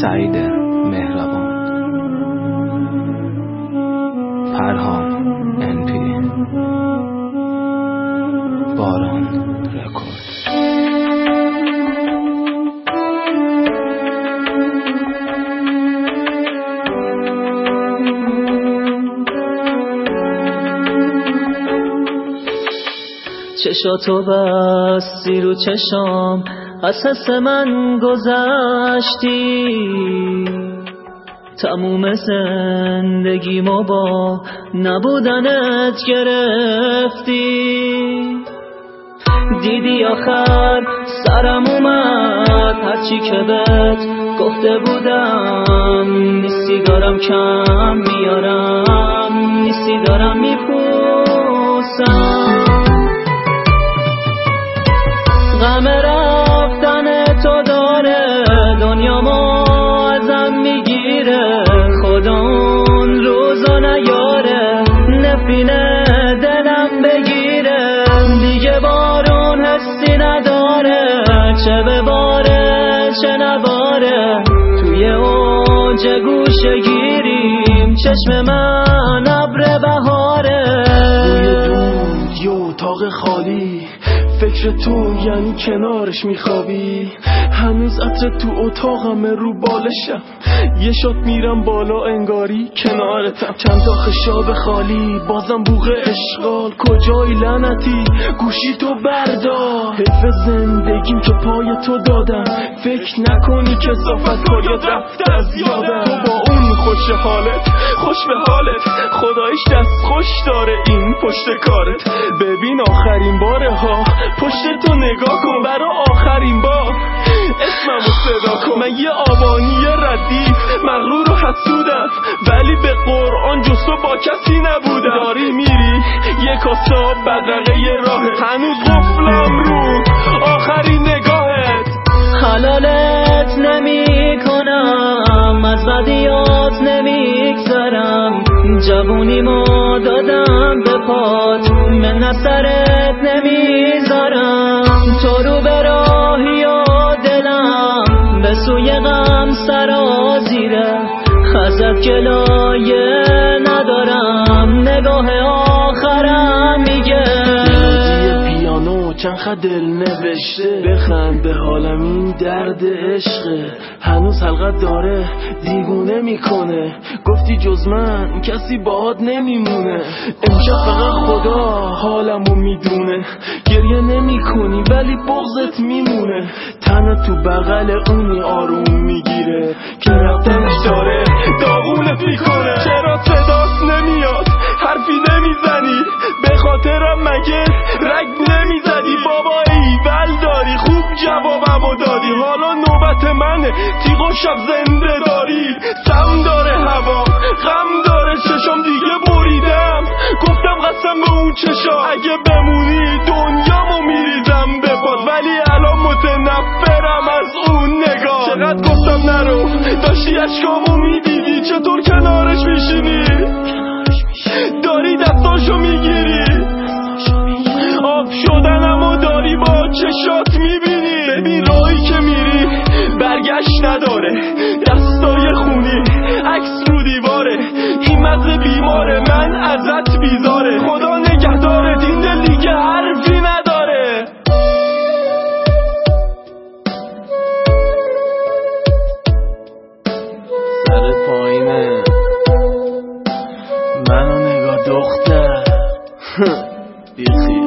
سعید مهربان، پرهام NP، باران رکورد. چشاتو بستی رو چشام، از حس من گذشتی، تموم زندگیمو با نبودنت گرفتی. دیدی آخر سرم اومد، هرچی که بهت گفته بودم، نیستی دارم کم میارم، نیستی دارم میپوسم. غم رفتن تو داره دنیامو ازم میگیره، خدا اون روزا نیاره، نفینه دلم بگیره. دیگه بارون حسی نداره، چه بباره چه نباره، توی اوج گوشه گیریم، چشم من ابر بهاره. روی دود یه اتاق خالی، فکر تو یعنی کنارش میخوابی. هنوز عطر تو اتاقمه رو بالشم، یه شات میرم بالا انگاری کنارتم. چند تا خشاب خالی، بازم بوق اشغال، کجایی لعنتی گوشی تو بردار. حیف زندگیم که پای تو دادم، فکر نکنی که صافت کاریات رفته از یادم. تو با اون خوش حالت، خوش به حالت، خدایش دست خوش داره این پشت کارت. ببین آخرین باره ها پشت تو نگاه کن، برا آخرین بار اسممو صدا کن. من یه آبانی ردیف مغرور و حسودم، ولی به قرآن جز تو با کسی نبودم. داری میری یه کاسا بدرقه یه راه، هنوز قفلم رو آخرین نگاهت. حلالت نمی کنم، از بدیات نمیگذرم، جوونیمو دادم به پات، من سرت نمیذارم. تو رو به راهی و دلم به سوی غم سرازیره، ازت گلایه ندارم، نگاه آخرم میگه. چند خط دل نوشته، بخند به حالم این درد عشقه. هنوز حلقت داره دیوونه میکنه، گفتی جز من کسی باهات نمیمونه. امشب فقط خدا حالمو میدونه، گریه نمی کنی ولی بغضت میمونه. تنت تو بغل اونی آروم میگیره که رفتنش داره داغونت میکنه. چرا صدات نمیاد، حرفی نمیزنی، به خاطرم مگه رگ نمیزدی؟ بابا ایول داری، خوب جوابمو دادی، حالا نوبت منه، تیغ و شب زنده داری. سم داره هوا، غم داره چشم، دیگه بریدم، گفتم قسم به اون چشا، اگه بمونی دنیامو میریزم به پات، ولی الان متنفرم از اون نگاه. چقدر گفتم نرو، داشتی اشکامو میدیدی، چطور کنارش میشینی؟ داری دستاشو میگیری، آب شدنمو داری با چشات میبینی. ببین راهی که میری برگشت نداره، دستای خونی عکس رو دیواره، این مغز بیماره، من ازت بیزاره. خدا نگهدارت، این دل دیگه حرفی نداره. سر پایینه منو نگاه دختر بیخی